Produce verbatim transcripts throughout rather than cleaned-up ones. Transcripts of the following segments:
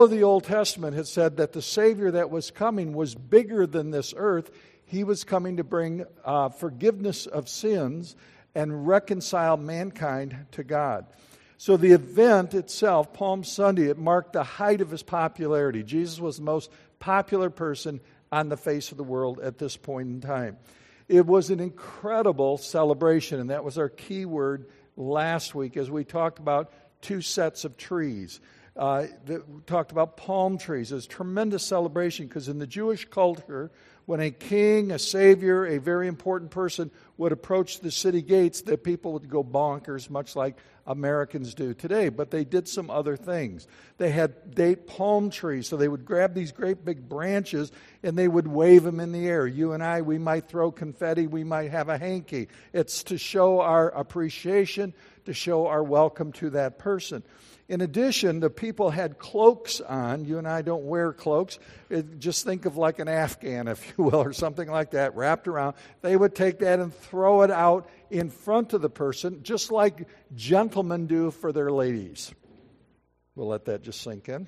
The Old Testament had said that the Savior that was coming was bigger than this earth. He was coming to bring uh, forgiveness of sins and reconcile mankind to God. So the event itself, Palm Sunday, it marked the height of his popularity. Jesus was the most popular person on the face of the world at this point in time. It was an incredible celebration, and that was our key word last week as we talked about two sets of trees. Uh, that we talked about palm trees. It was a tremendous celebration because in the Jewish culture, when a king, a savior, a very important person would approach the city gates, that people would go bonkers, much like Americans do today. But they did some other things. They had date palm trees, so they would grab these great big branches and they would wave them in the air. You and I, we might throw confetti, we might have a hanky. It's to show our appreciation, to show our welcome to that person. In addition, the people had cloaks on. You and I don't wear cloaks. It, just think of like an Afghan, if you will, or something like that, wrapped around. They would take that and throw it out in front of the person, just like gentlemen do for their ladies. We'll let that just sink in.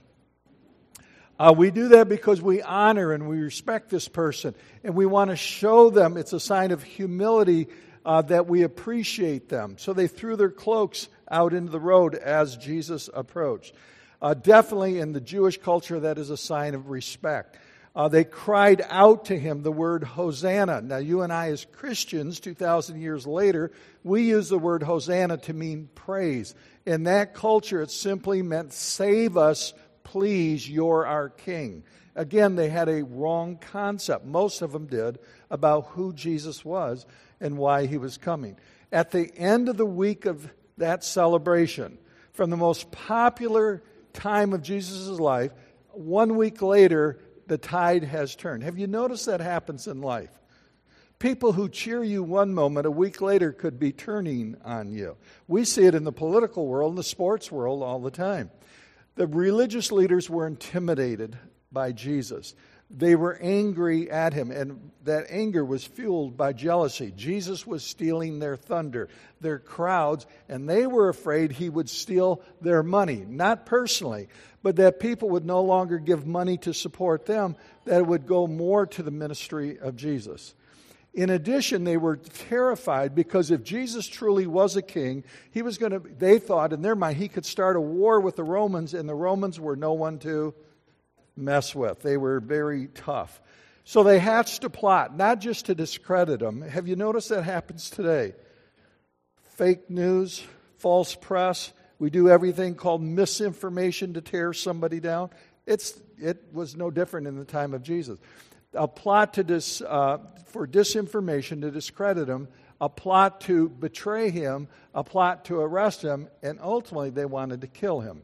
Uh, we do that because we honor and we respect this person, and we want to show them it's a sign of humility uh, that we appreciate them. So they threw their cloaks out into the road as Jesus approached. Uh, definitely in the Jewish culture, that is a sign of respect. Uh, they cried out to him the word Hosanna. Now, you and I as Christians, two thousand years later, we use the word Hosanna to mean praise. In that culture, it simply meant, save us, please, you're our king. Again, they had a wrong concept, most of them did, about who Jesus was and why he was coming. At the end of the week of that celebration, from the most popular time of Jesus' life, one week later, the tide has turned. Have you noticed that happens in life? People who cheer you one moment, a week later could be turning on you. We see it in the political world, in the sports world all the time. The religious leaders were intimidated by Jesus. They were angry at him, and that anger was fueled by jealousy. Jesus was stealing their thunder, their crowds, and they were afraid he would steal their money. Not personally, but that people would no longer give money to support them, that it would go more to the ministry of Jesus. In addition, they were terrified because if Jesus truly was a king, he was going to, they thought in their mind, he could start a war with the Romans, and the Romans were no one to mess with. They were very tough. So they hatched a plot, not just to discredit him. Have you noticed that happens today? Fake news, false press. We do everything called misinformation to tear somebody down. It's it was no different in the time of Jesus. A plot to dis, uh, for disinformation to discredit him, a plot to betray him, a plot to arrest him, and ultimately they wanted to kill him.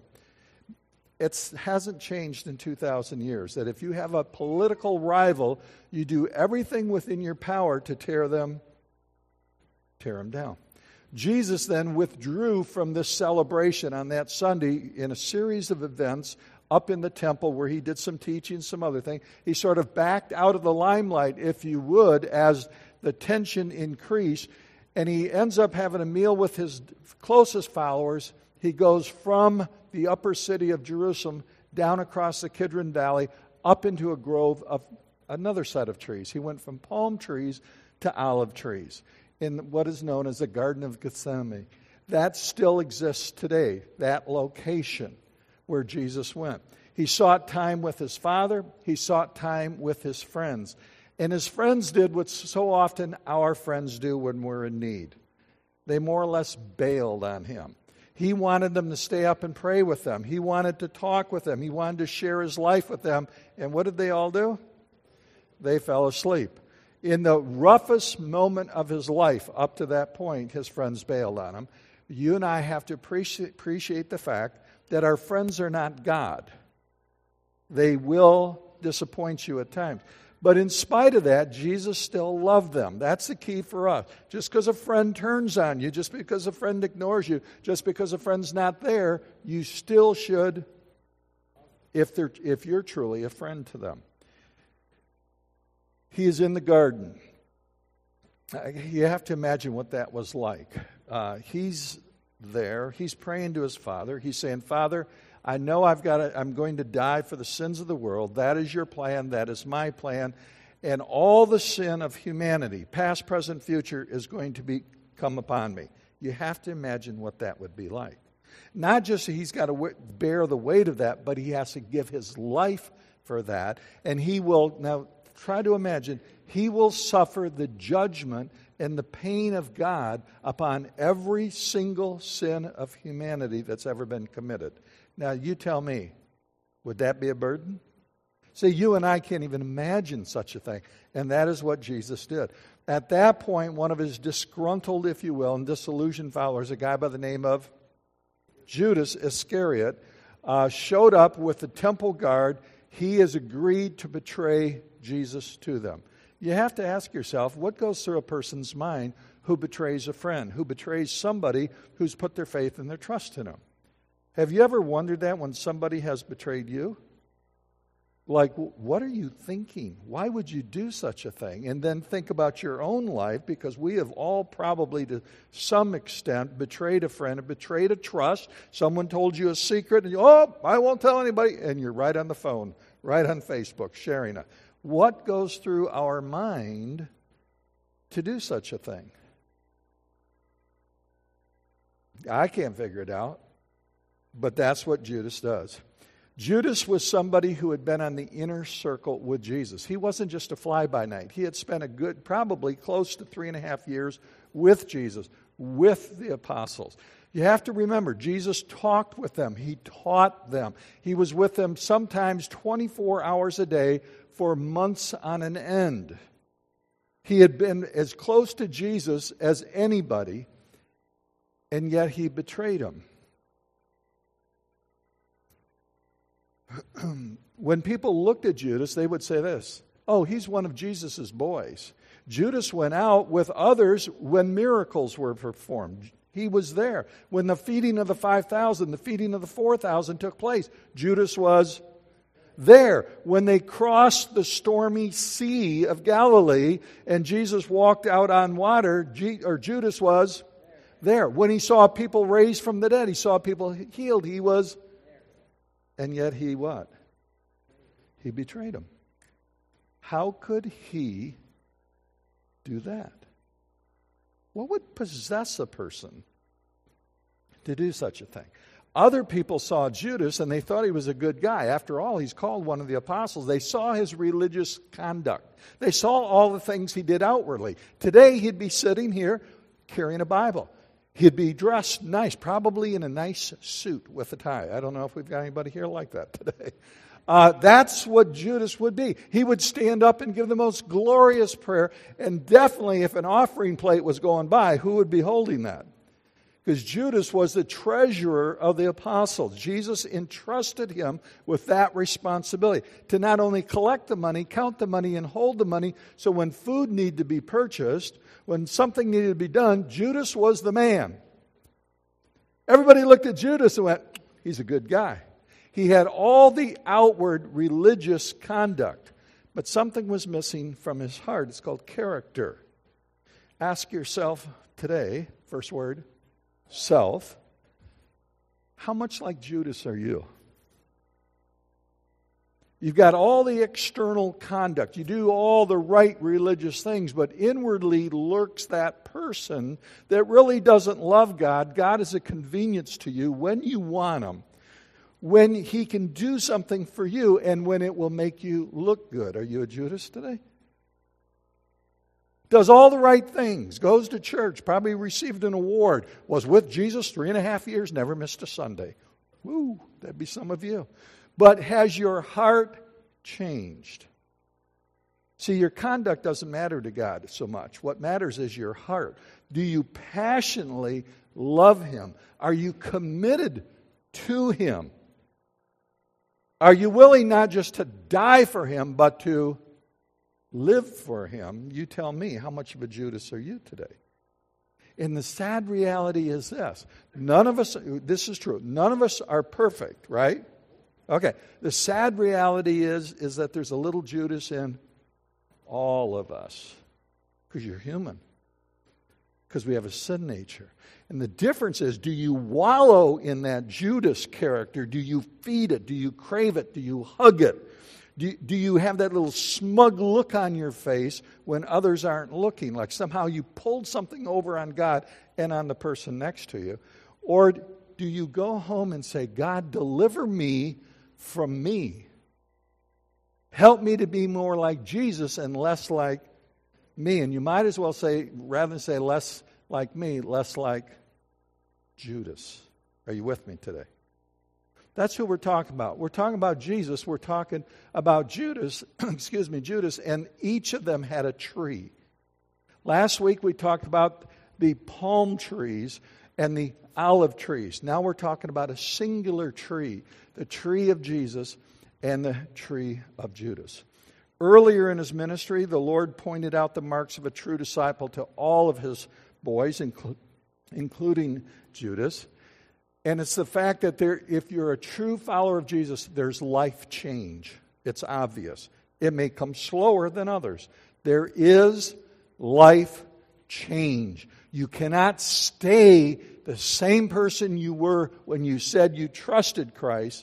It hasn't changed in two thousand years, that if you have a political rival, you do everything within your power to tear them, tear them down. Jesus then withdrew from this celebration on that Sunday in a series of events up in the temple where he did some teaching, some other thing. He sort of backed out of the limelight, if you would, as the tension increased, and he ends up having a meal with his closest followers. He goes from the upper city of Jerusalem down across the Kidron Valley up into a grove of another set of trees. He went from palm trees to olive trees in what is known as the Garden of Gethsemane. That still exists today, that location where Jesus went. He sought time with his Father. He sought time with his friends. And his friends did what so often our friends do when we're in need. They more or less bailed on him. He wanted them to stay up and pray with them. He wanted to talk with them. He wanted to share his life with them. And what did they all do? They fell asleep. In the roughest moment of his life, up to that point, his friends bailed on him. You and I have to appreciate, appreciate the fact that our friends are not God. They will disappoint you at times. But in spite of that, Jesus still loved them. That's the key for us. Just because a friend turns on you, just because a friend ignores you, just because a friend's not there, you still should, if they're if you're truly a friend to them. He is in the garden. You have to imagine what that was like. Uh, he's there. He's praying to his Father. He's saying, Father, I know I've got to, I'm going to die for the sins of the world. That is your plan. That is my plan. And all the sin of humanity, past, present, future, is going to be come upon me. You have to imagine what that would be like. Not just that he's got to w- bear the weight of that, but he has to give his life for that. And he will, now try to imagine, he will suffer the judgment and the pain of God upon every single sin of humanity that's ever been committed. Now, you tell me, would that be a burden? See, you and I can't even imagine such a thing. And that is what Jesus did. At that point, one of his disgruntled, if you will, and disillusioned followers, a guy by the name of Judas Iscariot, uh, showed up with the temple guard. He has agreed to betray Jesus to them. You have to ask yourself, what goes through a person's mind who betrays a friend, who betrays somebody who's put their faith and their trust in him? Have you ever wondered that when somebody has betrayed you? Like, what are you thinking? Why would you do such a thing? And then think about your own life, because we have all probably to some extent betrayed a friend, betrayed a trust. Someone told you a secret, and you, oh, I won't tell anybody. And you're right on the phone, right on Facebook, sharing it. What goes through our mind to do such a thing? I can't figure it out, but that's what Judas does. Judas was somebody who had been on the inner circle with Jesus. He wasn't just a fly-by-night. He had spent a good, probably close to three and a half years with Jesus, with the apostles. You have to remember, Jesus talked with them. He taught them. He was with them sometimes twenty-four hours a day for months on an end. He had been as close to Jesus as anybody, and yet he betrayed him. When people looked at Judas, they would say this, oh, he's one of Jesus' boys. Judas went out with others when miracles were performed. He was there. When the feeding of the five thousand, the feeding of the four thousand took place, Judas was there. When they crossed the stormy sea of Galilee and Jesus walked out on water, G- or Judas was there. When he saw people raised from the dead, he saw people healed, he was there. And yet he what? He betrayed him. How could he do that? What would possess a person to do such a thing? Other people saw Judas and they thought he was a good guy. After all, he's called one of the apostles. They saw his religious conduct. They saw all the things he did outwardly. Today, he'd be sitting here carrying a Bible. He'd be dressed nice, probably in a nice suit with a tie. I don't know if we've got anybody here like that today. Uh, that's what Judas would be. He would stand up and give the most glorious prayer. And definitely, if an offering plate was going by, who would be holding that? Because Judas was the treasurer of the apostles. Jesus entrusted him with that responsibility to not only collect the money, count the money, and hold the money. So when food needed to be purchased, when something needed to be done, Judas was the man. Everybody looked at Judas and went, he's a good guy. He had all the outward religious conduct, but something was missing from his heart. It's called character. Ask yourself today, first word, self, how much like Judas are you? You've got all the external conduct. You do all the right religious things, but inwardly lurks that person that really doesn't love God. God is a convenience to you when you want him, when he can do something for you, and when it will make you look good. Are you a Judas today? Does all the right things, goes to church, probably received an award, was with Jesus three and a half years, never missed a Sunday. Woo, that'd be some of you. But has your heart changed? See, your conduct doesn't matter to God so much. What matters is your heart. Do you passionately love him? Are you committed to him? Are you willing not just to die for him, but to live for him? You tell me, how much of a Judas are you today? And the sad reality is this. None of us, this is true, none of us are perfect, right? Okay, the sad reality is, is that there's a little Judas in all of us, because you're human. because we have a sin nature. And the difference is, do you wallow in that Judas character? Do you feed it? Do you crave it? Do you hug it? Do, do you have that little smug look on your face when others aren't looking, like somehow you pulled something over on God and on the person next to you? Or do you go home and say, God, deliver me from me? Help me to be more like Jesus and less like me. And you might as well say, rather than say less like me, less like Judas. Are you with me today? That's who we're talking about. We're talking about Jesus. We're talking about Judas, excuse me, Judas, and each of them had a tree. Last week we talked about the palm trees and the olive trees. Now we're talking about a singular tree, the tree of Jesus and the tree of Judas. Earlier in his ministry, the Lord pointed out the marks of a true disciple to all of his boys, inclu- including Judas. And it's the fact that there, if you're a true follower of Jesus, there's life change. It's obvious. It may come slower than others. There is life change. You cannot stay the same person you were when you said you trusted Christ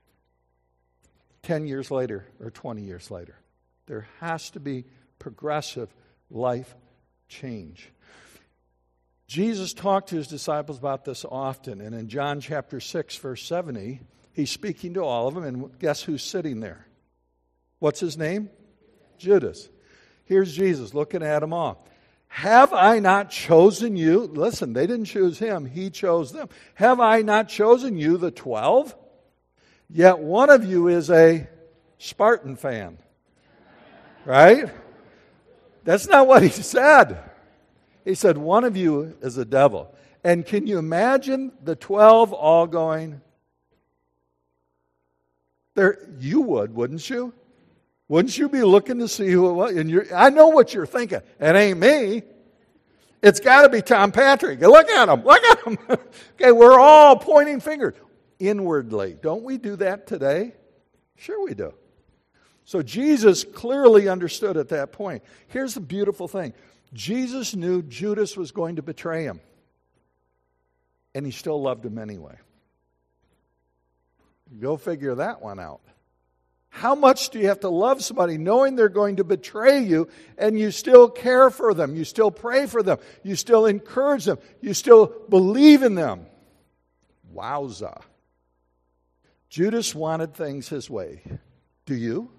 ten years later or twenty years later. There has to be progressive life change. Jesus talked to his disciples about this often, and in John chapter six, verse seventy, he's speaking to all of them, and guess who's sitting there? What's his name? Judas. Here's Jesus looking at them all. Have I not chosen you? Listen, they didn't choose him, he chose them. Have I not chosen you, the twelve? Yet one of you is a Spartan fan. Right? That's not what he said. He said, one of you is a devil. And can you imagine the twelve all going, there? You would, wouldn't you? Wouldn't you be looking to see who it was? And you're, I know what you're thinking. It ain't me. It's got to be Tom Patrick. Look at him. Look at him. Okay, we're all pointing fingers inwardly. Don't we do that today? Sure we do. So Jesus clearly understood at that point. Here's the beautiful thing. Jesus knew Judas was going to betray him. And he still loved him anyway. Go figure that one out. How much do you have to love somebody knowing they're going to betray you and you still care for them? You still pray for them. You still encourage them. You still believe in them. Wowza. Judas wanted things his way. Do you?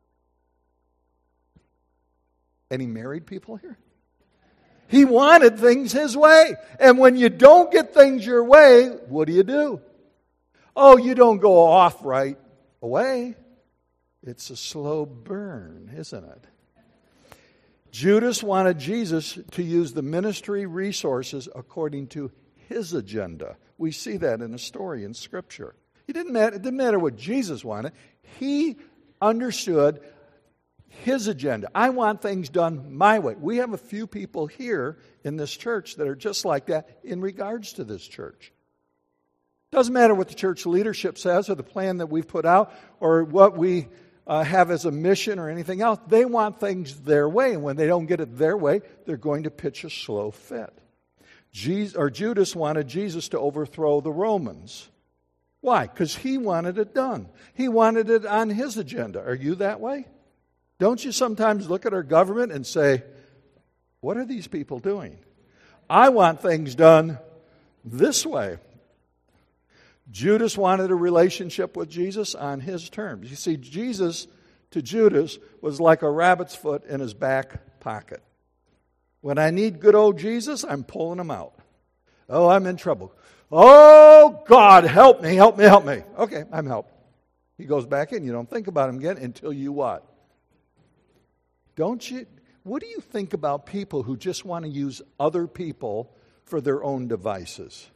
Any married people here? He wanted things his way. And when you don't get things your way, what do you do? Oh, you don't go off right away. It's a slow burn, isn't it? Judas wanted Jesus to use the ministry resources according to his agenda. We see that in a story in Scripture. It didn't matter, it didn't matter what Jesus wanted. He understood his agenda. I want things done my way. We have a few people here in this church that are just like that in regards to this church. Doesn't matter what the church leadership says or the plan that we've put out or what we uh, have as a mission or anything else. They want things their way, and when they don't get it their way, they're going to pitch a slow fit. Jesus, or Judas wanted Jesus to overthrow the Romans. Why? Because he wanted it done. He wanted it on his agenda. Are you that way? Don't you sometimes look at our government and say, what are these people doing? I want things done this way. Judas wanted a relationship with Jesus on his terms. You see, Jesus to Judas was like a rabbit's foot in his back pocket. When I need good old Jesus, I'm pulling him out. Oh, I'm in trouble. Oh, God, help me, help me, help me. Okay, I'm helped. He goes back in. You don't think about him again until you what? Don't you? What do you think about people who just want to use other people for their own devices?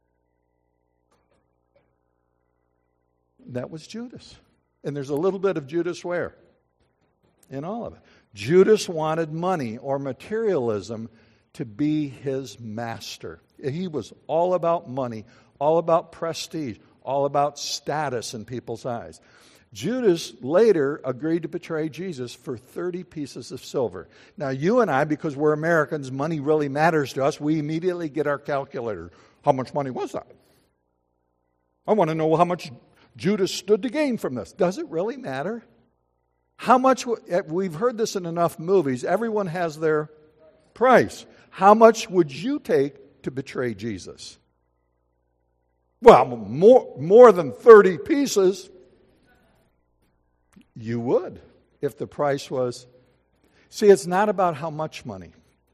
That was Judas. And there's a little bit of Judas where? In all of it. Judas wanted money or materialism to be his master. He was all about money, all about prestige, all about status in people's eyes. Judas later agreed to betray Jesus for thirty pieces of silver. Now, you and I, because we're Americans, money really matters to us. We immediately get our calculator. How much money was that? I want to know how much Judas stood to gain from this. Does it really matter? How much, we've heard this in enough movies, everyone has their price. How much would you take to betray Jesus? Well, more, more than thirty pieces. You would, if the price was... See, it's not about how much money.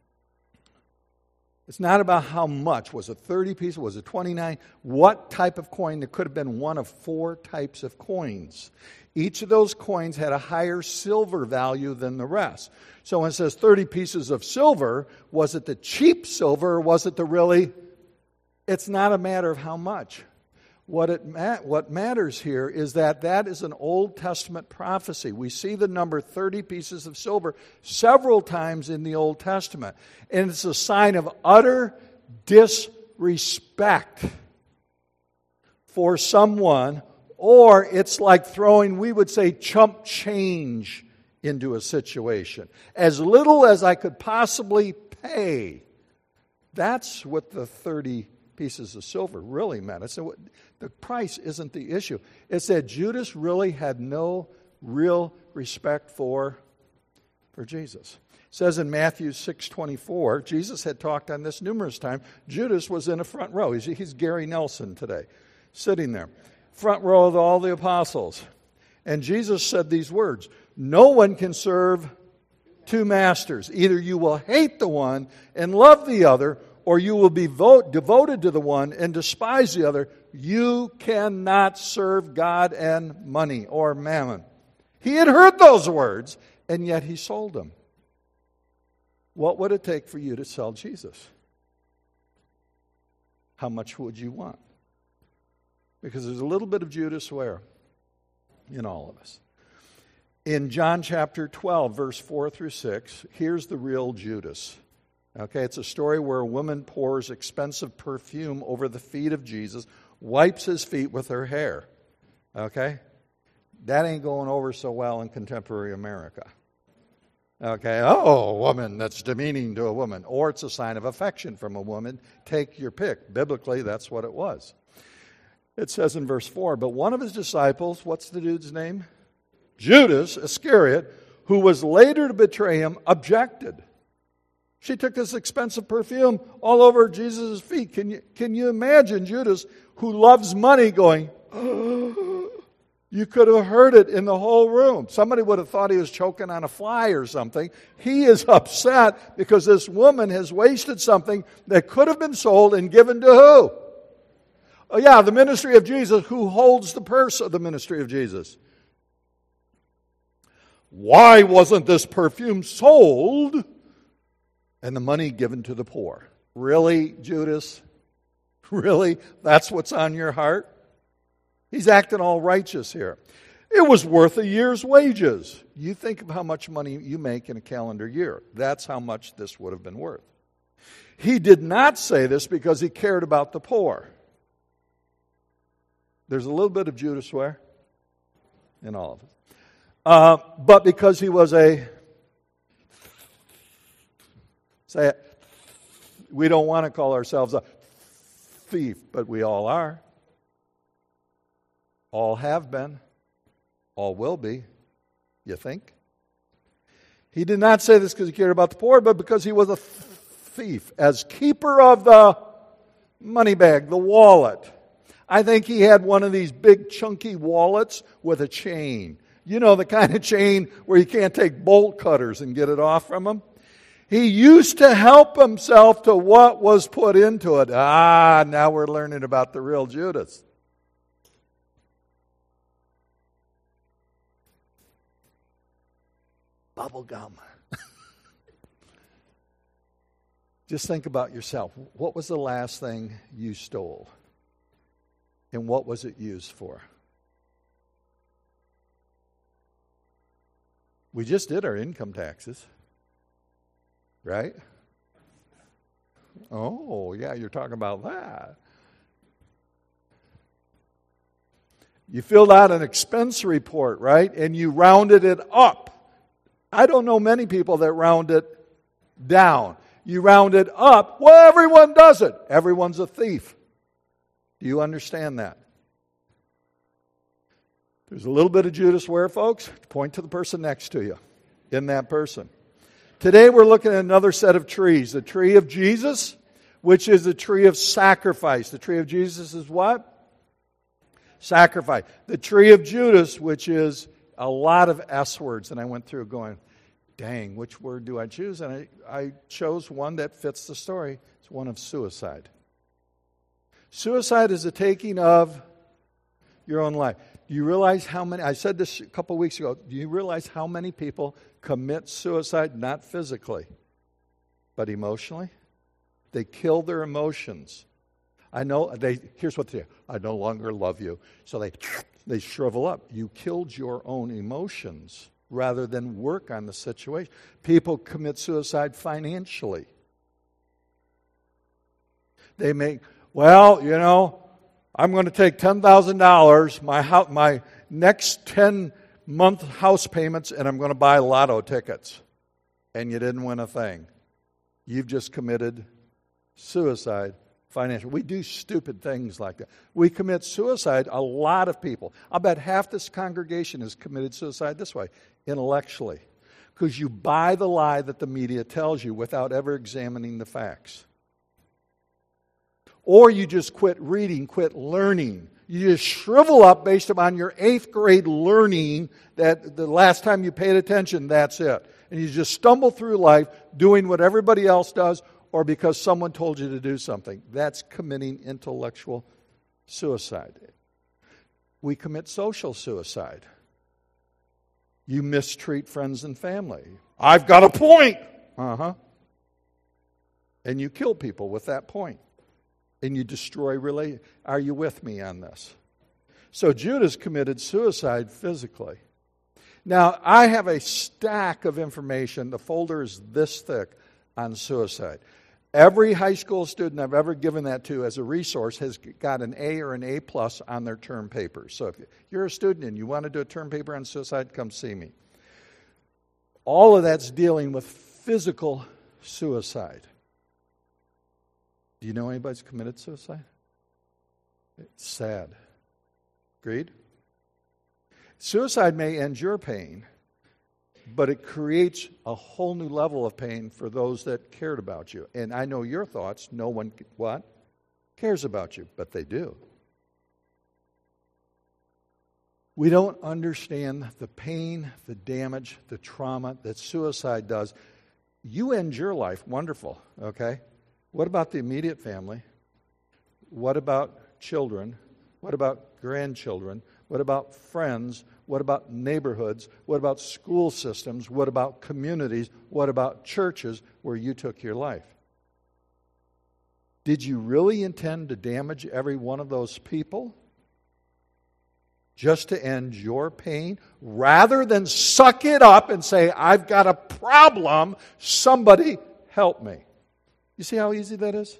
It's not about how much. Was it thirty pieces? Was it twenty-nine? What type of coin? There could have been one of four types of coins. Each of those coins had a higher silver value than the rest. So when it says thirty pieces of silver, was it the cheap silver or was it the really... It's not a matter of how much. What it ma- what matters here is that that is an Old Testament prophecy. We see the number thirty pieces of silver several times in the Old Testament. And it's a sign of utter disrespect for someone, or it's like throwing, we would say, chump change into a situation. As little as I could possibly pay. That's what the thirty pieces of silver really meant. So the price isn't the issue. It's that Judas really had no real respect for, for Jesus. It says in Matthew six twenty-four, Jesus had talked on this numerous times. Judas was in a front row. He's, he's Gary Nelson today, sitting there. Front row of all the apostles. And Jesus said these words, "No one can serve two masters. Either you will hate the one and love the other, or you will be vote, devoted to the one and despise the other. You cannot serve God and money," or mammon. He had heard those words, and yet he sold them. What would it take for you to sell Jesus? How much would you want? Because there's a little bit of Judas where? In all of us. In John chapter twelve, verse four through six, here's the real Judas. Okay, it's a story where a woman pours expensive perfume over the feet of Jesus, wipes his feet with her hair. Okay? That ain't going over so well in contemporary America. Okay, oh, a woman, that's demeaning to a woman. Or it's a sign of affection from a woman. Take your pick. Biblically, that's what it was. It says in verse four, but one of his disciples, what's the dude's name? Judas Iscariot, who was later to betray him, objected. She took this expensive perfume all over Jesus' feet. Can you, can you imagine Judas, who loves money, going, oh, you could have heard it in the whole room. Somebody would have thought he was choking on a fly or something. He is upset because this woman has wasted something that could have been sold and given to who? Oh, yeah, the ministry of Jesus. Who holds the purse of the ministry of Jesus? Why wasn't this perfume sold and the money given to the poor? Really, Judas? Really? That's what's on your heart? He's acting all righteous here. It was worth a year's wages. You think of how much money you make in a calendar year. That's how much this would have been worth. He did not say this because he cared about the poor. There's a little bit of Judas where? In all of it. Uh, but because he was a, say it, we don't want to call ourselves a thief, but we all are. All have been. All will be. You think? He did not say this because he cared about the poor, but because he was a thief. As keeper of the money bag, the wallet. I think he had one of these big chunky wallets with a chain. You know, the kind of chain where you can't take bolt cutters and get it off from him. He used to help himself to what was put into it. Ah, now we're learning about the real Judas. Bubble gum. Just think about yourself. What was the last thing you stole? And what was it used for? We just did our income taxes. Right? Oh, yeah, you're talking about that. You filled out an expense report, right? And you rounded it up. I don't know many people that round it down. You round it up. Well, everyone does it. Everyone's a thief. Do you understand that? There's a little bit of Judas where, folks? Point to the person next to you, in that person. Today we're looking at another set of trees. The tree of Jesus, which is the tree of sacrifice. The tree of Jesus is what? Sacrifice. The tree of Judas, which is a lot of S words. And I went through going, dang, which word do I choose? And I, I chose one that fits the story. It's one of suicide. Suicide is the taking of your own life. Do you realize how many, I said this a couple weeks ago, do you realize how many people commit suicide, not physically, but emotionally? They kill their emotions. I know, they. Here's what they do. I no longer love you. So they, they shrivel up. You killed your own emotions rather than work on the situation. People commit suicide financially. They make, well, you know, I'm going to take ten thousand dollars, my house, my next ten-month house payments, and I'm going to buy lotto tickets. And you didn't win a thing. You've just committed suicide financially. We do stupid things like that. We commit suicide, a lot of people. I'll bet half this congregation has committed suicide this way, intellectually. Because you buy the lie that the media tells you without ever examining the facts. Or you just quit reading, quit learning. You just shrivel up based upon your eighth grade learning that the last time you paid attention, that's it. And you just stumble through life doing what everybody else does or because someone told you to do something. That's committing intellectual suicide. We commit social suicide. You mistreat friends and family. I've got a point. Uh-huh. And you kill people with that point. And you destroy relation. Are you with me on this? So Judas committed suicide physically. Now, I have a stack of information. The folder is this thick on suicide. Every high school student I've ever given that to as a resource has got an A or an A plus on their term papers. So if you're a student and you want to do a term paper on suicide, come see me. All of that's dealing with physical suicide. Do you know anybody's committed suicide? It's sad. Agreed? Suicide may end your pain, but it creates a whole new level of pain for those that cared about you. And I know your thoughts. No one, what? Cares about you, but they do. We don't understand the pain, the damage, the trauma that suicide does. You end your life, wonderful, okay? What about the immediate family? What about children? What about grandchildren? What about friends? What about neighborhoods? What about school systems? What about communities? What about churches where you took your life? Did you really intend to damage every one of those people just to end your pain? Rather than suck it up and say, I've got a problem, somebody help me. You see how easy that is?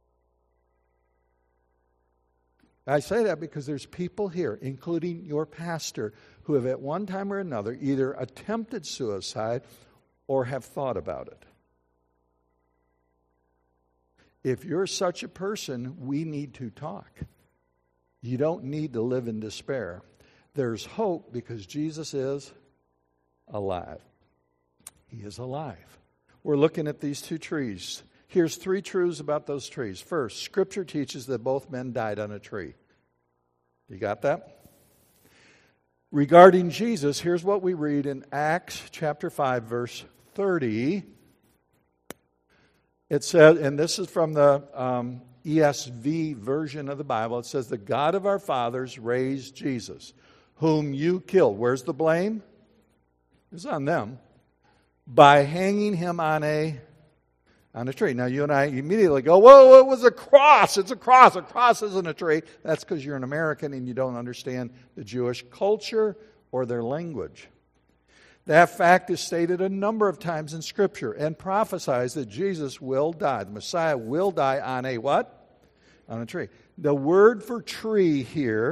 I say that because there's people here, including your pastor, who have at one time or another either attempted suicide or have thought about it. If you're such a person, we need to talk. You don't need to live in despair. There's hope because Jesus is alive. He is alive. We're looking at these two trees. Here's three truths about those trees. First, Scripture teaches that both men died on a tree. You got that? Regarding Jesus, here's what we read in Acts chapter five, verse thirty. It says, and this is from the um, E S V version of the Bible, it says, the God of our fathers raised Jesus, whom you killed. Where's the blame? It's on them. By hanging him on a on a tree. Now, you and I immediately go, whoa, it was a cross. It's a cross. A cross isn't a tree. That's because you're an American and you don't understand the Jewish culture or their language. That fact is stated a number of times in Scripture and prophesies that Jesus will die. The Messiah will die on a what? On a tree. The word for tree here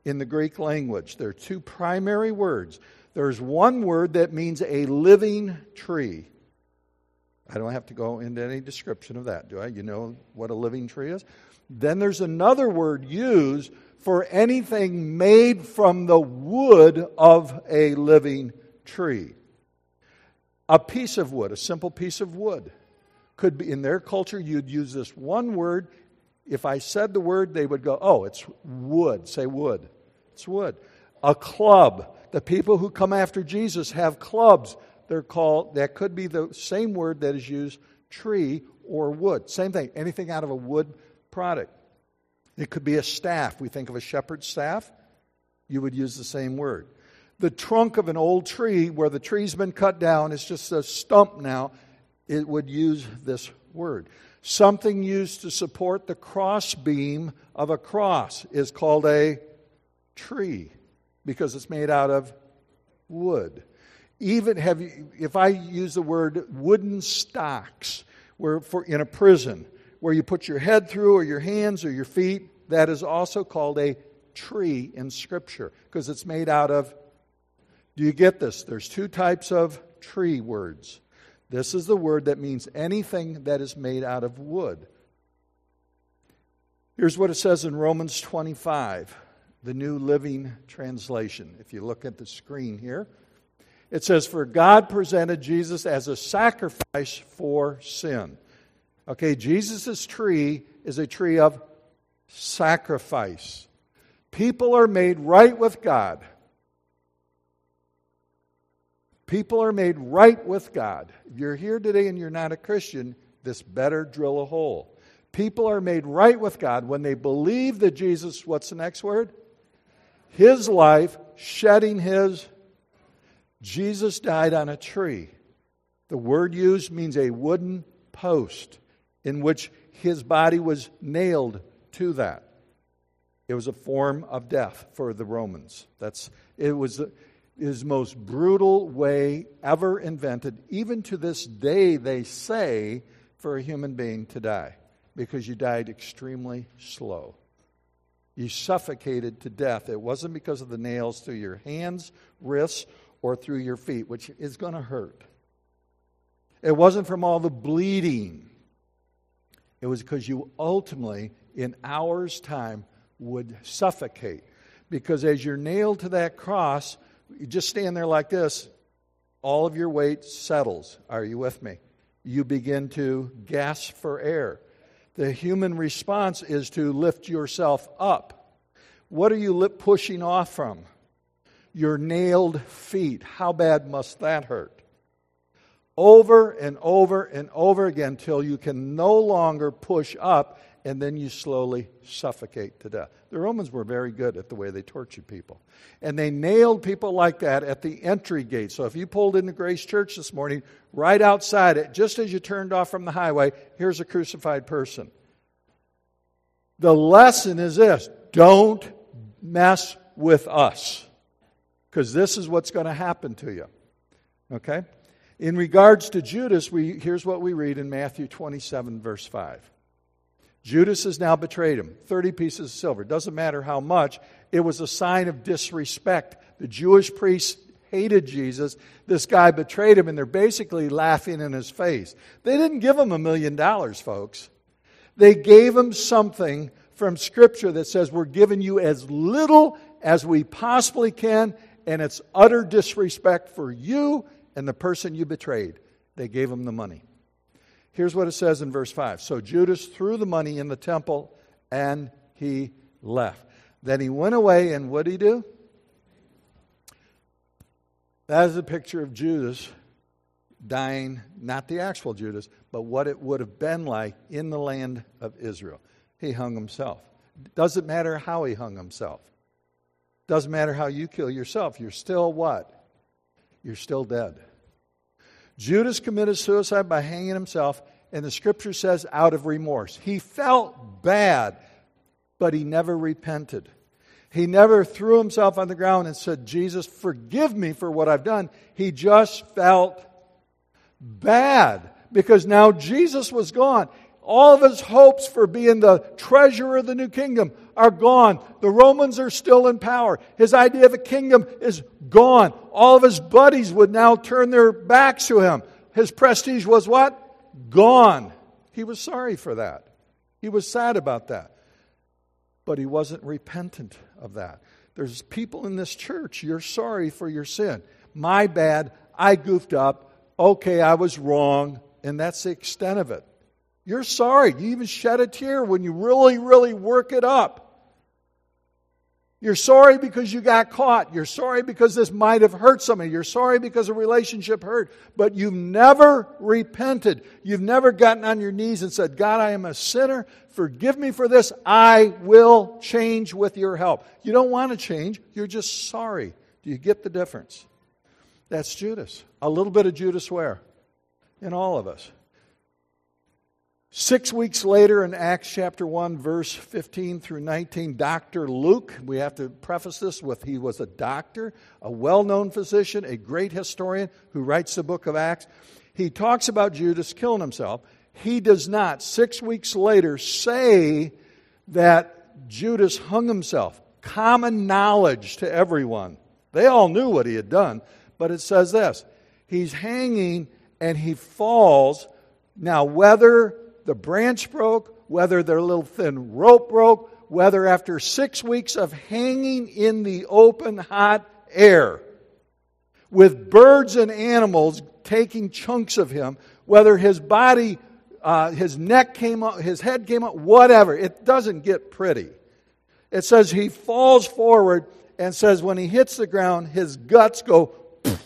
in the Greek language. There are two primary words. There's one word that means a living tree. I don't have to go into any description of that, do I? You know what a living tree is? Then there's another word used for anything made from the wood of a living tree. A piece of wood, a simple piece of wood. Could be, in their culture, you'd use this one word. If I said the word, they would go, oh, it's wood. Say wood. It's wood. A club. The people who come after Jesus have clubs. They're called, that could be the same word that is used, tree or wood. Same thing, anything out of a wood product. It could be a staff. We think of a shepherd's staff. You would use the same word. The trunk of an old tree, where the tree's been cut down, it's just a stump now, it would use this word. Something used to support the cross beam of a cross is called a tree, because it's made out of wood. Even have you, if I use the word wooden stocks, where for in a prison, where you put your head through, or your hands, or your feet, that is also called a tree in Scripture, because it's made out of. Do you get this? There's two types of tree words. This is the word that means anything that is made out of wood. Here's what it says in Romans twenty-five, the New Living Translation. If you look at the screen here, it says, "For God presented Jesus as a sacrifice for sin." Okay, Jesus' tree is a tree of sacrifice. People are made right with God. People are made right with God. If you're here today and you're not a Christian, this better drill a hole. People are made right with God when they believe that Jesus, what's the next word? His life, shedding his. Jesus died on a tree. The word used means a wooden post in which his body was nailed to that. It was a form of death for the Romans. That's it was his most brutal way ever invented. Even to this day, they say, for a human being to die, because you died extremely slow. You suffocated to death. It wasn't because of the nails through your hands, wrists, or through your feet, which is going to hurt. It wasn't from all the bleeding. It was because you ultimately, in hours' time, would suffocate. Because as you're nailed to that cross, you just stand there like this, all of your weight settles. Are you with me? You begin to gasp for air. The human response is to lift yourself up. What are you pushing off from? Your nailed feet. How bad must that hurt? Over and over and over again till you can no longer push up, and then you slowly suffocate to death. The Romans were very good at the way they tortured people. And they nailed people like that at the entry gate. So if you pulled into Grace Church this morning, right outside it, just as you turned off from the highway, here's a crucified person. The lesson is this: don't mess with us, because this is what's going to happen to you. Okay? In regards to Judas, we here's what we read in Matthew twenty-seven, verse five. Judas has now betrayed him. thirty pieces of silver. Doesn't matter how much. It was a sign of disrespect. The Jewish priests hated Jesus. This guy betrayed him, and they're basically laughing in his face. They didn't give him a million dollars, folks. They gave him something from Scripture that says we're giving you as little as we possibly can, and it's utter disrespect for you and the person you betrayed. They gave him the money. Here's what it says in verse five. So Judas threw the money in the temple, and he left. Then he went away, and what did he do? That is a picture of Judas dying, not the actual Judas, but what it would have been like in the land of Israel. He hung himself. Doesn't matter how he hung himself. Doesn't matter how you kill yourself. You're still what? You're still dead. Judas committed suicide by hanging himself, and the Scripture says out of remorse. He felt bad, but he never repented. He never threw himself on the ground and said, Jesus, forgive me for what I've done. He just felt bad because now Jesus was gone. All of his hopes for being the treasurer of the new kingdom are gone. The Romans are still in power. His idea of a kingdom is gone. All of his buddies would now turn their backs to him. His prestige was what? Gone. He was sorry for that. He was sad about that. But he wasn't repentant of that. There's people in this church, you're sorry for your sin. My bad, I goofed up. Okay, I was wrong. And that's the extent of it. You're sorry. You even shed a tear when you really, really work it up. You're sorry because you got caught. You're sorry because this might have hurt somebody. You're sorry because a relationship hurt. But you've never repented. You've never gotten on your knees and said, God, I am a sinner. Forgive me for this. I will change with your help. You don't want to change. You're just sorry. Do you get the difference? That's Judas. A little bit of Judas where? In all of us. Six weeks later in Acts chapter one, verse fifteen through nineteen, Doctor Luke, we have to preface this with he was a doctor, a well-known physician, a great historian who writes the book of Acts. He talks about Judas killing himself. He does not, six weeks later, say that Judas hung himself. Common knowledge to everyone. They all knew what he had done, but it says this. He's hanging and he falls. Now, whether the branch broke, whether their little thin rope broke, whether after six weeks of hanging in the open, hot air, with birds and animals taking chunks of him, whether his body, uh, his neck came up, his head came up, whatever, it doesn't get pretty. It says he falls forward and says when he hits the ground, his guts go. Poof.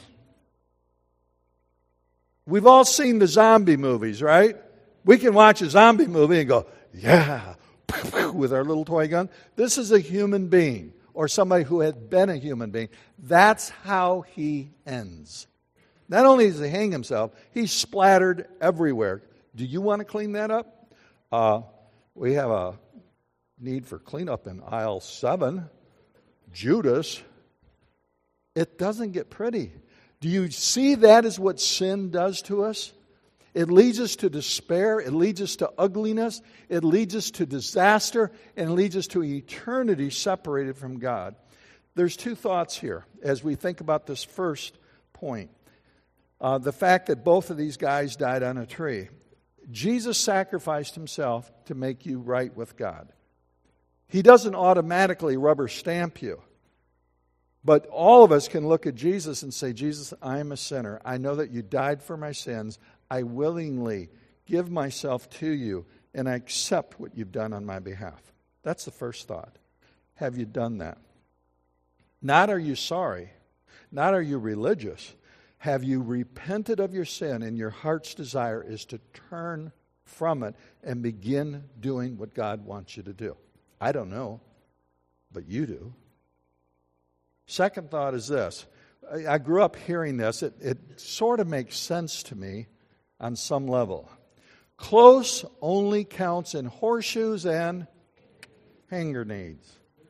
We've all seen the zombie movies, right? We can watch a zombie movie and go, yeah, with our little toy gun. This is a human being or somebody who had been a human being. That's how he ends. Not only does he hang himself, he's splattered everywhere. Do you want to clean that up? Uh, we have a need for cleanup in aisle seven. Judas. It doesn't get pretty. Do you see that is what sin does to us? It leads us to despair. It leads us to ugliness. It leads us to disaster. And it leads us to eternity separated from God. There's two thoughts here as we think about this first point. Uh, the fact that both of these guys died on a tree. Jesus sacrificed himself to make you right with God. He doesn't automatically rubber stamp you. But all of us can look at Jesus and say, Jesus, I am a sinner. I know that you died for my sins. I willingly give myself to you, and I accept what you've done on my behalf. That's the first thought. Have you done that? Not are you sorry. Not are you religious. Have you repented of your sin, and your heart's desire is to turn from it and begin doing what God wants you to do? I don't know, but you do. Second thought is this. I grew up hearing this. It, it sort of makes sense to me on some level. Close only counts in horseshoes and hand grenades.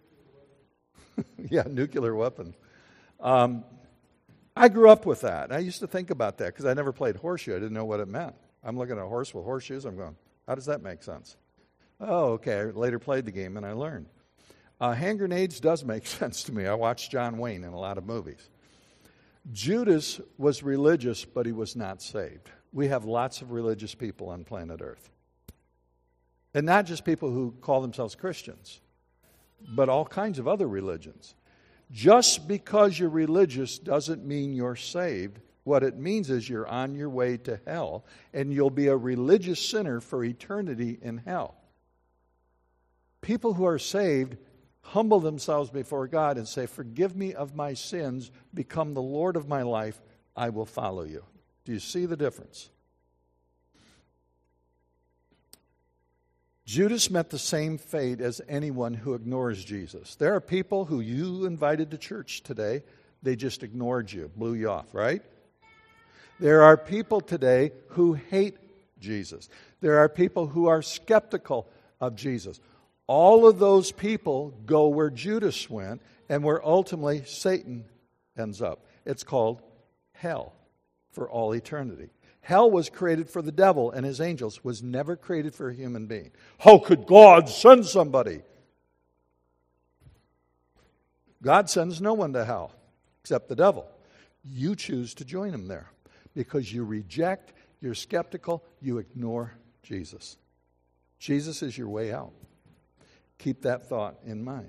Yeah, nuclear weapon. Um, I grew up with that. I used to think about that because I never played horseshoe. I didn't know what it meant. I'm looking at a horse with horseshoes. I'm going, how does that make sense? Oh, okay. I later played the game and I learned. Uh, hand grenades does make sense to me. I watched John Wayne in a lot of movies. Judas was religious, but he was not saved. We have lots of religious people on planet Earth. And not just people who call themselves Christians, but all kinds of other religions. Just because you're religious doesn't mean you're saved. What it means is you're on your way to hell, and you'll be a religious sinner for eternity in hell. People who are saved humble themselves before God and say, forgive me of my sins, become the Lord of my life, I will follow you. Do you see the difference? Judas met the same fate as anyone who ignores Jesus. There are people who you invited to church today, they just ignored you, blew you off, right? There are people today who hate Jesus. There are people who are skeptical of Jesus. All of those people go where Judas went and where ultimately Satan ends up. It's called hell for all eternity. Hell was created for the devil and his angels, was never created for a human being. How could God send somebody? God sends no one to hell except the devil. You choose to join him there because you reject, you're skeptical, you ignore Jesus. Jesus is your way out. Keep that thought in mind.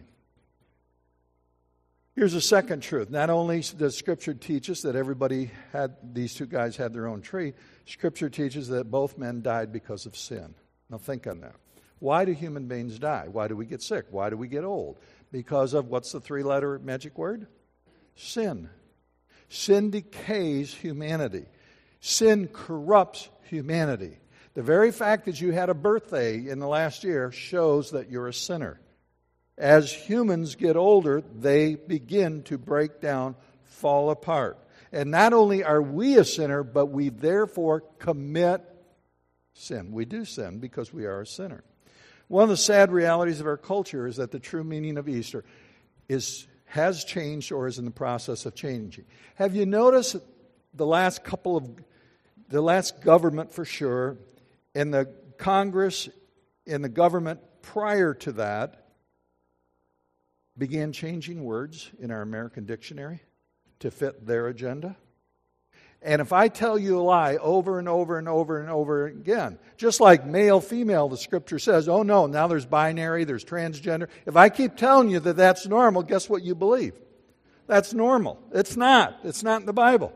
Here's a second truth. Not only does Scripture teach us that everybody had, these two guys had their own tree, Scripture teaches that both men died because of sin. Now think on that. Why do human beings die? Why do we get sick? Why do we get old? Because of, what's the three-letter magic word? Sin. Sin decays humanity. Sin corrupts humanity. The very fact that you had a birthday in the last year shows that you're a sinner. As humans get older, they begin to break down, fall apart. And not only are we a sinner, but we therefore commit sin. We do sin because we are a sinner. One of the sad realities of our culture is that the true meaning of Easter is has changed or is in the process of changing. Have you noticed the last couple of, the last government for sure, and the Congress and the government prior to that, began changing words in our American dictionary to fit their agenda? And if I tell you a lie over and over and over and over again, just like male, female, the Scripture says, oh no, now there's binary, there's transgender. If I keep telling you that that's normal, guess what you believe? That's normal. It's not. It's not in the Bible.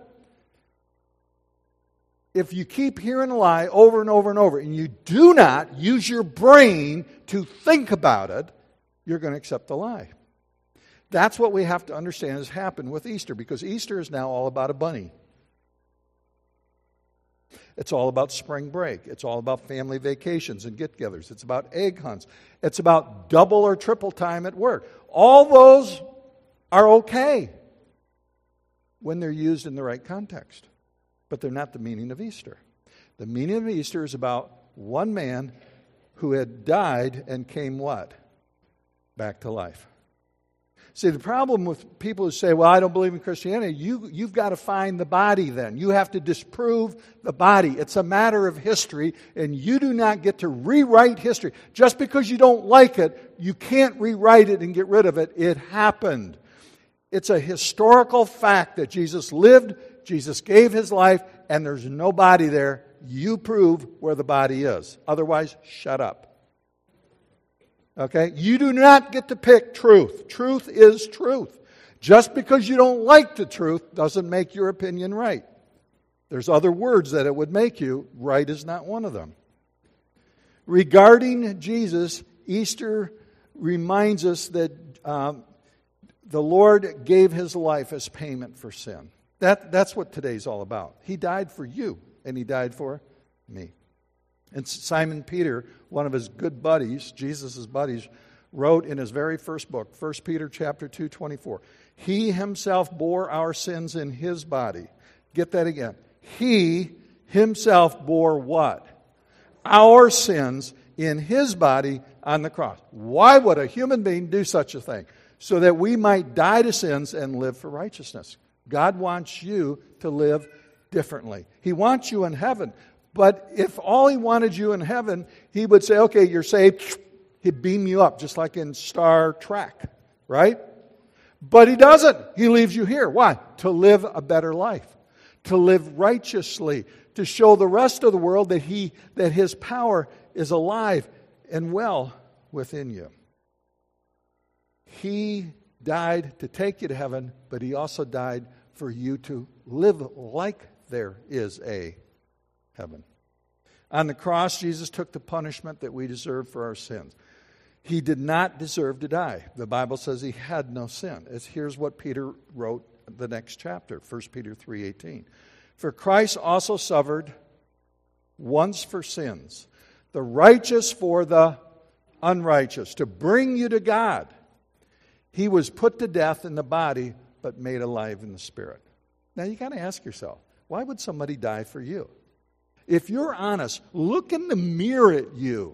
If you keep hearing a lie over and over and over, and you do not use your brain to think about it, you're going to accept the lie. That's what we have to understand has happened with Easter, because Easter is now all about a bunny. It's all about spring break. It's all about family vacations and get-togethers. It's about egg hunts. It's about double or triple time at work. All those are okay when they're used in the right context, but they're not the meaning of Easter. The meaning of Easter is about one man who had died and came what? Back to life. See, the problem with people who say, well, I don't believe in Christianity, you, you've got to find the body then. You have to disprove the body. It's a matter of history, and you do not get to rewrite history. Just because you don't like it, you can't rewrite it and get rid of it. It happened. It's a historical fact that Jesus lived, Jesus gave his life, and there's no body there. You prove where the body is. Otherwise, shut up. Okay? You do not get to pick truth. Truth is truth. Just because you don't like the truth doesn't make your opinion right. There's other words that it would make you. Right is not one of them. Regarding Jesus, Easter reminds us that um, the Lord gave his life as payment for sin. That, that's what today's all about. He died for you, and he died for me. And Simon Peter, one of his good buddies, Jesus' buddies, wrote in his very first book, First Peter chapter two, twenty-four, he himself bore our sins in his body. Get that again. He himself bore what? Our sins in his body on the cross. Why would a human being do such a thing? So that we might die to sins and live for righteousness. God wants you to live differently. He wants you in heaven. But if all he wanted you in heaven, he would say, okay, you're saved. He'd beam you up, just like in Star Trek, right? But he doesn't. He leaves you here. Why? To live a better life. To live righteously. To show the rest of the world that he, that his power is alive and well within you. He died to take you to heaven, but he also died for you to live like there is a heaven. On the cross, Jesus took the punishment that we deserve for our sins. He did not deserve to die. The Bible says he had no sin. As here's what Peter wrote the next chapter, First Peter three eighteen. For Christ also suffered once for sins, the righteous for the unrighteous, to bring you to God. He was put to death in the body, but made alive in the spirit. Now you got to ask yourself, why would somebody die for you? If you're honest, look in the mirror at you.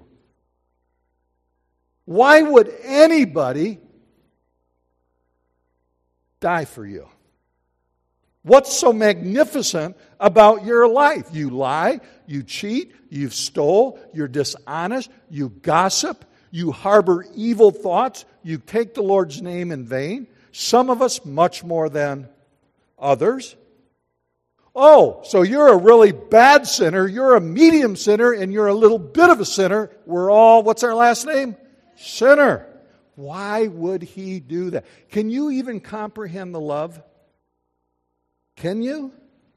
Why would anybody die for you? What's so magnificent about your life? You lie, you cheat, you stole, you're dishonest, you gossip, you harbor evil thoughts, you take the Lord's name in vain. Some of us much more than others. Oh, so you're a really bad sinner, you're a medium sinner, and you're a little bit of a sinner. We're all, what's our last name? Sinner. Why would he do that? Can you even comprehend the love? Can you?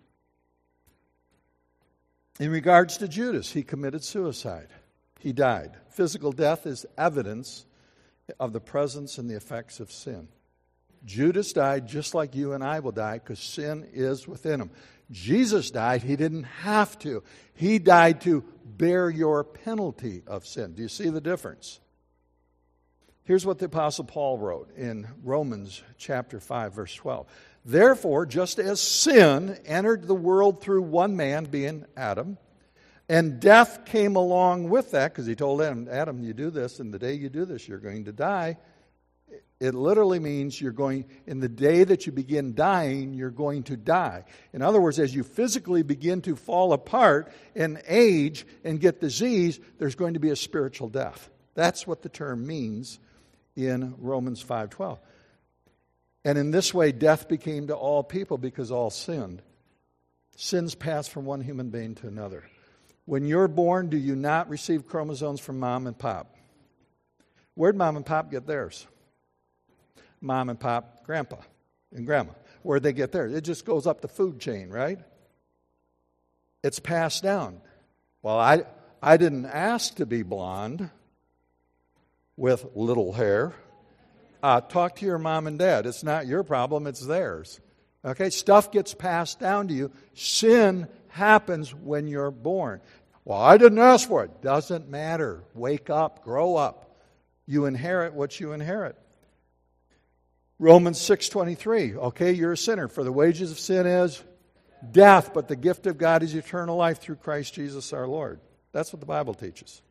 In regards to Judas, he committed suicide. He died. Physical death is evidence of the presence and the effects of sin. Judas died just like you and I will die because sin is within him. Jesus died. He didn't have to. He died to bear your penalty of sin. Do you see the difference? Here's what the Apostle Paul wrote in Romans chapter five, verse twelve. Therefore, just as sin entered the world through one man, being Adam, and death came along with that, because he told Adam, Adam, you do this, and the day you do this, you're going to die. It literally means you're going, in the day that you begin dying, you're going to die. In other words, as you physically begin to fall apart and age and get disease, there's going to be a spiritual death. That's what the term means in Romans five twelve. And in this way, death became to all people because all sinned. Sins pass from one human being to another. When you're born, do you not receive chromosomes from mom and pop? Where'd mom and pop get theirs? Mom and pop, grandpa and grandma. Where'd they get theirs? It just goes up the food chain, right? It's passed down. Well, I, I didn't ask to be blonde with little hair. Uh, talk to your mom and dad. It's not your problem, it's theirs. Okay, stuff gets passed down to you. Sin happens when you're born. Well, I didn't ask for it. Doesn't matter. Wake up, grow up. You inherit what you inherit. Romans six twenty-three. Okay, you're a sinner. For the wages of sin is death, but the gift of God is eternal life through Christ Jesus our Lord. That's what the Bible teaches.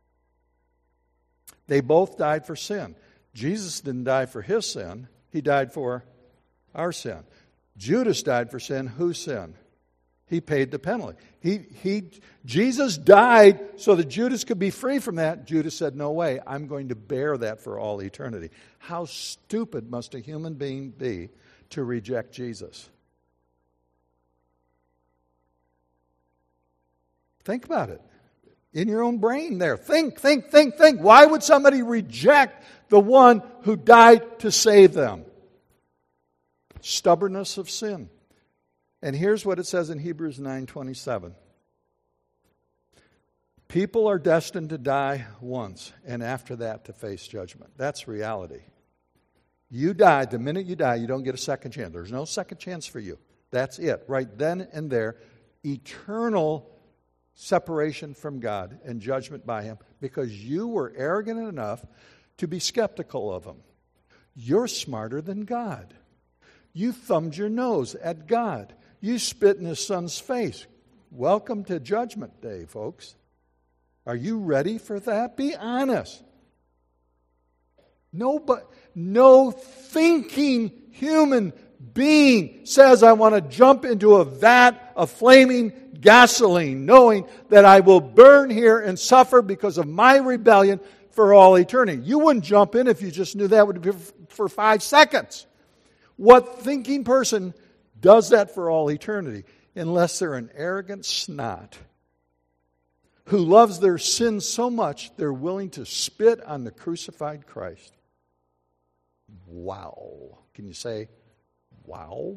They both died for sin. Jesus didn't die for his sin. He died for our sin. Judas died for sin. Whose sin? He paid the penalty. He, he, Jesus died so that Judas could be free from that. Judas said, no way, I'm going to bear that for all eternity. How stupid must a human being be to reject Jesus? Think about it. In your own brain there. Think, think, think, think. Why would somebody reject the one who died to save them? Stubbornness of sin. And here's what it says in Hebrews nine twenty-seven. People are destined to die once, and after that to face judgment. That's reality. You die, the minute you die, you don't get a second chance. There's no second chance for you. That's it. Right then and there, eternal separation from God and judgment by Him because you were arrogant enough to be skeptical of Him. You're smarter than God. You thumbed your nose at God. You spit in His Son's face. Welcome to Judgment Day, folks. Are you ready for that? Be honest. No, but no thinking human being says, I want to jump into a vat of flaming gasoline, knowing that I will burn here and suffer because of my rebellion for all eternity. You wouldn't jump in if you just knew that would be for five seconds. What thinking person does that for all eternity? Unless they're an arrogant snot who loves their sin so much they're willing to spit on the crucified Christ. Wow. Can you say, wow?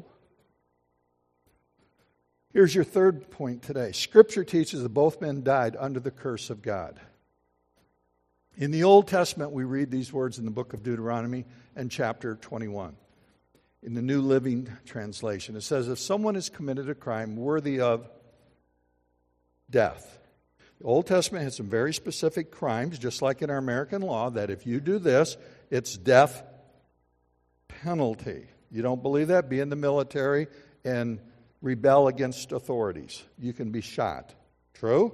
Here's your third point today. Scripture teaches that both men died under the curse of God. In the Old Testament, we read these words in the book of Deuteronomy and chapter twenty-one. In the New Living Translation, it says, if someone has committed a crime worthy of death. The Old Testament has some very specific crimes, just like in our American law, that if you do this, it's death penalty. You don't believe that? Be in the military and rebel against authorities. You can be shot. True?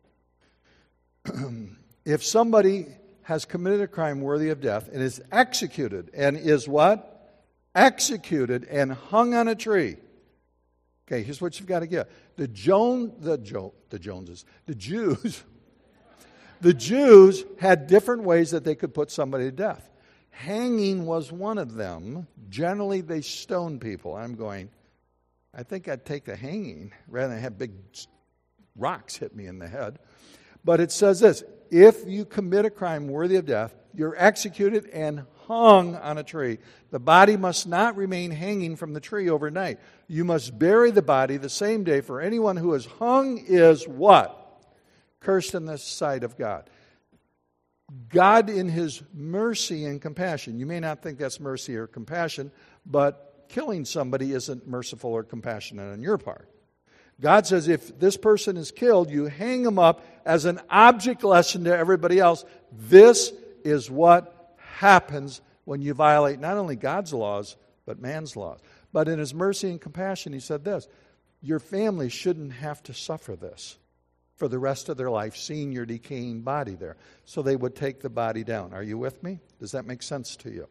If somebody has committed a crime worthy of death and is executed, and is what? Executed and hung on a tree. Okay, here's what you've got to get. The Joan, the jo, the Joneses, the Jews, the Jews had different ways that they could put somebody to death. Hanging was one of them. Generally, they stoned people. I'm going, I think I'd take the hanging rather than have big rocks hit me in the head. But it says this, if you commit a crime worthy of death, you're executed and hung on a tree. The body must not remain hanging from the tree overnight. You must bury the body the same day, for anyone who is hung is what? Cursed in the sight of God. God in His mercy and compassion. You may not think that's mercy or compassion, but killing somebody isn't merciful or compassionate on your part. God says if this person is killed, you hang them up as an object lesson to everybody else. This is what happens when you violate not only God's laws, but man's laws. But in His mercy and compassion, He said this, your family shouldn't have to suffer this for the rest of their life, seeing your decaying body there. So they would take the body down. Are you with me? Does that make sense to you?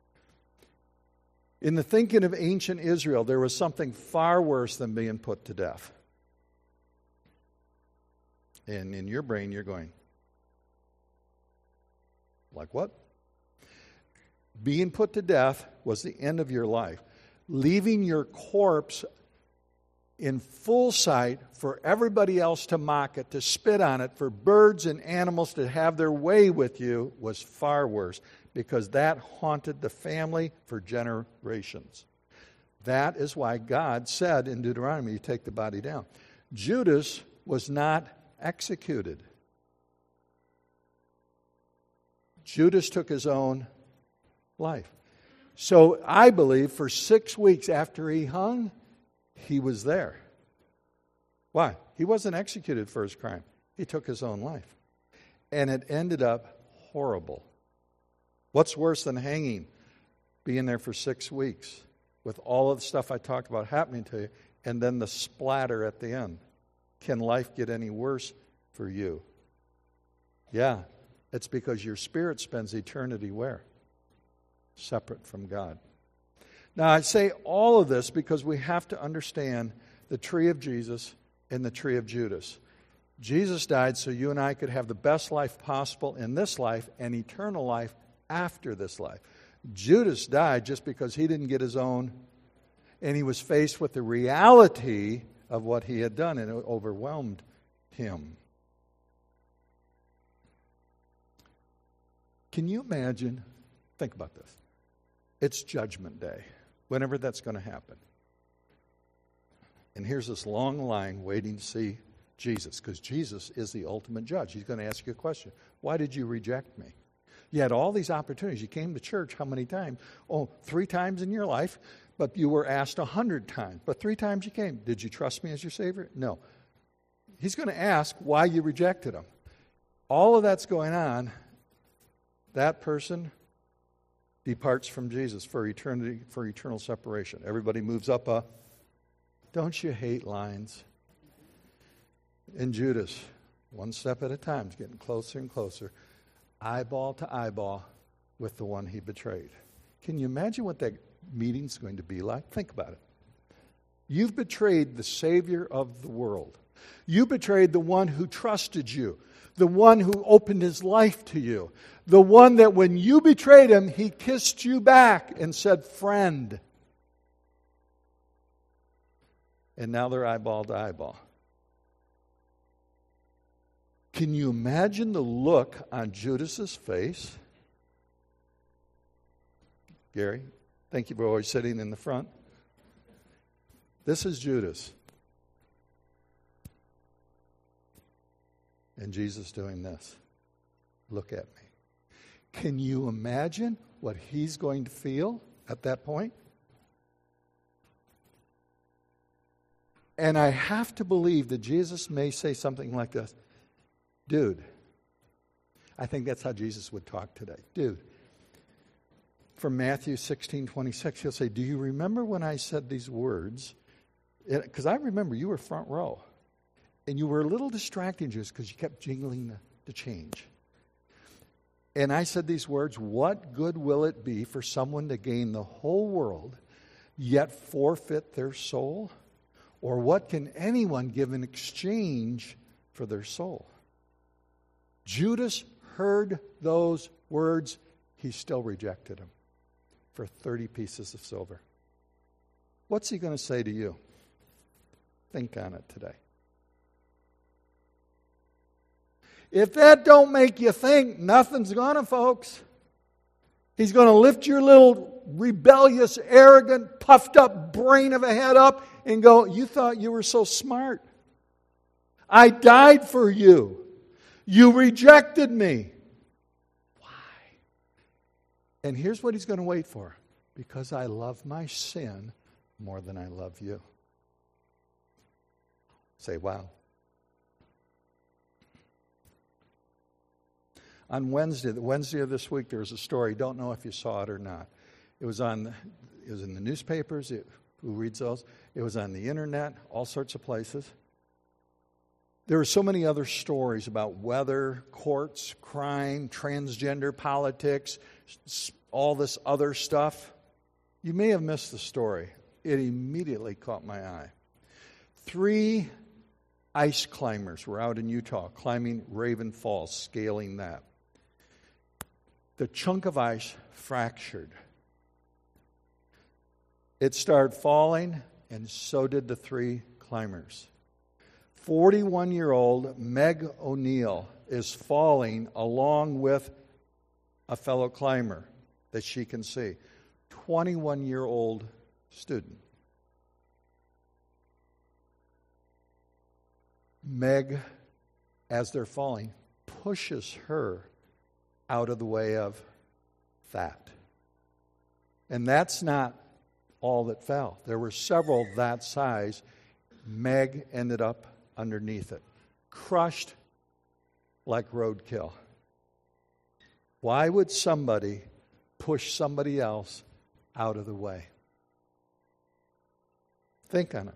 In the thinking of ancient Israel, there was something far worse than being put to death. And in your brain, you're going, like what? Being put to death was the end of your life. Leaving your corpse in full sight for everybody else to mock it, to spit on it, for birds and animals to have their way with you was far worse, because that haunted the family for generations. That is why God said in Deuteronomy, you take the body down. Judas was not executed. Judas took his own life. So I believe for six weeks after he hung, he was there. Why? He wasn't executed for his crime. He took his own life. And it ended up horrible. What's worse than hanging? Being there for six weeks with all of the stuff I talked about happening to you, and then the splatter at the end. Can life get any worse for you? Yeah, it's because your spirit spends eternity where? Separate from God. Now, I say all of this because we have to understand the tree of Jesus and the tree of Judas. Jesus died so you and I could have the best life possible in this life and eternal life after this life. Judas died just because he didn't get his own, and he was faced with the reality of what he had done, and it overwhelmed him. Can you imagine? Think about this. It's Judgment Day, whenever that's going to happen. And here's this long line waiting to see Jesus, because Jesus is the ultimate judge. He's going to ask you a question. Why did you reject me? You had all these opportunities. You came to church how many times? Oh, three times in your life, but you were asked a hundred times. But three times you came. Did you trust me as your Savior? No. He's going to ask why you rejected him. All of that's going on. That person departs from Jesus for eternity, for eternal separation. Everybody moves up a, don't you hate lines? And Judas, one step at a time, is getting closer and closer, eyeball to eyeball with the one he betrayed. Can you imagine what that meeting's going to be like? Think about it. You've betrayed the Savior of the world. You betrayed the one who trusted you, the one who opened his life to you, the one that when you betrayed him, he kissed you back and said, friend. And now they're eyeball to eyeball. Can you imagine the look on Judas's face? Gary, thank you for always sitting in the front. This is Judas. And Jesus doing this. Look at me. Can you imagine what he's going to feel at that point? And I have to believe that Jesus may say something like this. Dude, I think that's how Jesus would talk today. Dude, from Matthew sixteen twenty-six, he'll say, do you remember when I said these words? Because I remember you were front row. And you were a little distracting just because you kept jingling the, the change. And I said these words, what good will it be for someone to gain the whole world, yet forfeit their soul? Or what can anyone give in exchange for their soul? Judas heard those words. He still rejected him for thirty pieces of silver. What's he going to say to you? Think on it today. If that don't make you think, nothing's gonna, folks. He's going to lift your little rebellious, arrogant, puffed up brain of a head up and go, you thought you were so smart. I died for you. You rejected me. Why? And here's what he's going to wait for. Because I love my sin more than I love you. Say, wow. On Wednesday, the Wednesday of this week, there was a story. Don't know if you saw it or not. It was on. It was in the newspapers. It, who reads those? It was on the internet, all sorts of places. There were so many other stories about weather, courts, crime, transgender politics, all this other stuff. You may have missed the story. It immediately caught my eye. Three ice climbers were out in Utah climbing Raven Falls, scaling that. The chunk of ice fractured. It started falling, and so did the three climbers. forty-one-year-old Meg O'Neill is falling along with a fellow climber that she can see. twenty-one-year-old student. Meg, as they're falling, pushes her out of the way of that. And that's not all that fell. There were several that size. Meg ended up underneath it, crushed like roadkill. Why would somebody push somebody else out of the way? Think on it.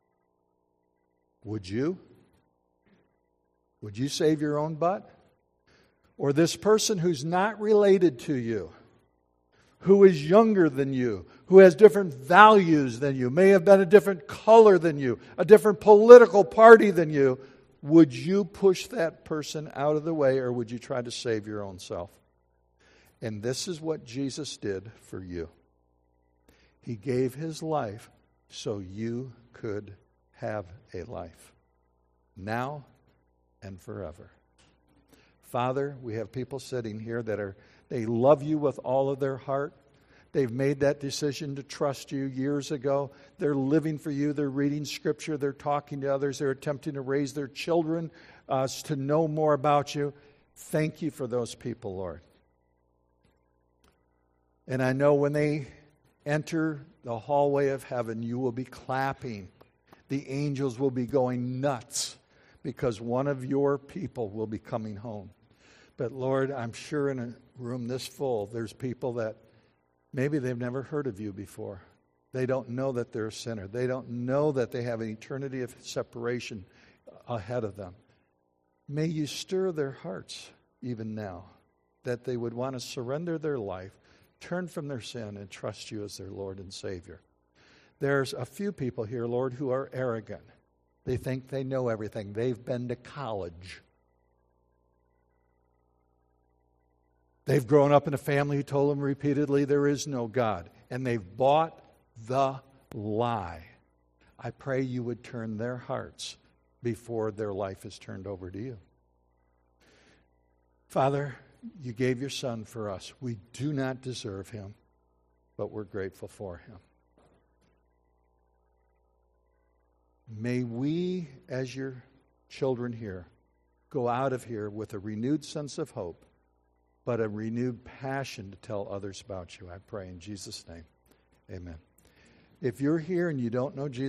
Would you? Would you save your own butt? Or this person who's not related to you, who is younger than you, who has different values than you, may have been a different color than you, a different political party than you, would you push that person out of the way, or would you try to save your own self? And this is what Jesus did for you. He gave his life so you could have a life, now and forever. Father, we have people sitting here that are, they love you with all of their heart. They've made that decision to trust you years ago. They're living for you. They're reading Scripture. They're talking to others. They're attempting to raise their children uh, to know more about you. Thank you for those people, Lord. And I know when they enter the hallway of heaven, you will be clapping. The angels will be going nuts because one of your people will be coming home. But Lord, I'm sure in a room this full, there's people that maybe they've never heard of you before. They don't know that they're a sinner. They don't know that they have an eternity of separation ahead of them. May you stir their hearts even now, that they would want to surrender their life, turn from their sin, and trust you as their Lord and Savior. There's a few people here, Lord, who are arrogant. They think they know everything. They've been to college. They've grown up in a family who told them repeatedly there is no God. And they've bought the lie. I pray you would turn their hearts before their life is turned over to you. Father, you gave your Son for us. We do not deserve him, but we're grateful for him. May we, as your children here, go out of here with a renewed sense of hope, but a renewed passion to tell others about you. I pray in Jesus' name. Amen. If you're here and you don't know Jesus,